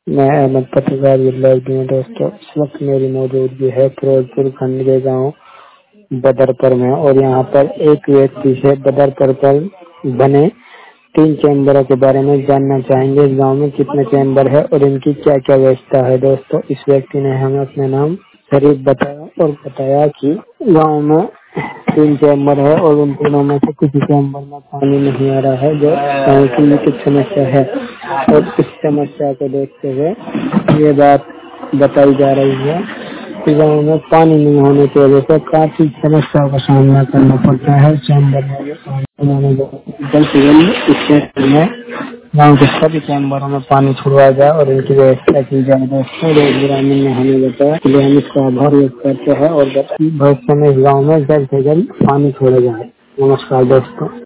मैं अहमद पत्रकार जिला दोस्तों। इस वक्त मेरी मौजूदगी है फिरोजपुर खंड के गाँव बदरपुर में, और यहाँ पर एक व्यक्ति से बदरपुर पर बने 3 चैम्बरों के बारे में जानना चाहेंगे। इस गाँव में कितने चैम्बर है और इनकी क्या क्या व्यवस्था है। दोस्तों, इस व्यक्ति ने हमें अपना नाम शरीफ बताया और बताया कि गाँव में 3 चैम्बर है और उन तीनों में से किसी चैम्बर में पानी नहीं आ रहा है, जो गाँव की लिखित समस्या है। और इस समस्या को देखते हुए ये बात बताई जा रही है कि गाँव में पानी नहीं होने की वजह से काफी समस्याओं का सामना करना पड़ता है। चैम्बर में जल्द से जल्द इस क्षेत्र में गाँव के सभी चैम्बरों में पानी छुड़वाया जाए और इनकी व्यवस्था की जाए। दोस्तों, रोज ग्रामीण ने हमें बताया कि हम इसका आभार व्यक्त करते हैं और भविष्य में इस गाँव में जल्द से जल्द पानी छोड़ा जाए। नमस्कार दोस्तों।